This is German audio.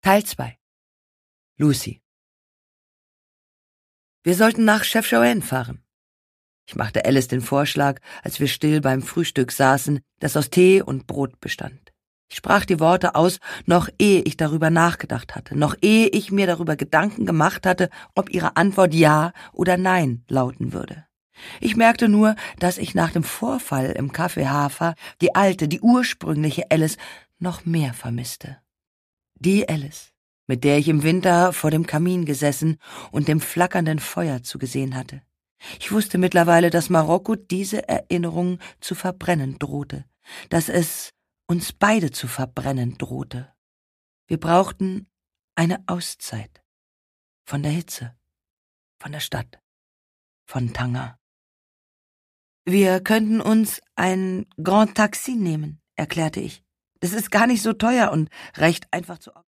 Teil 2. Lucy. Wir sollten nach Chef Joanne fahren. Ich machte Alice den Vorschlag, als wir still beim Frühstück saßen, das aus Tee und Brot bestand. Ich sprach die Worte aus, noch ehe ich darüber nachgedacht hatte, noch ehe ich mir darüber Gedanken gemacht hatte, ob ihre Antwort Ja oder Nein lauten würde. Ich merkte nur, dass ich nach dem Vorfall im Café Hafer die alte, die ursprüngliche Alice noch mehr vermisste. Die Alice, mit der ich im Winter vor dem Kamin gesessen und dem flackernden Feuer zugesehen hatte. Ich wusste mittlerweile, dass Marokko diese Erinnerung zu verbrennen drohte, dass es uns beide zu verbrennen drohte. Wir brauchten eine Auszeit von der Hitze, von der Stadt, von Tanger. Wir könnten uns ein Grand Taxi nehmen, erklärte ich. Das ist gar nicht so teuer und recht einfach zu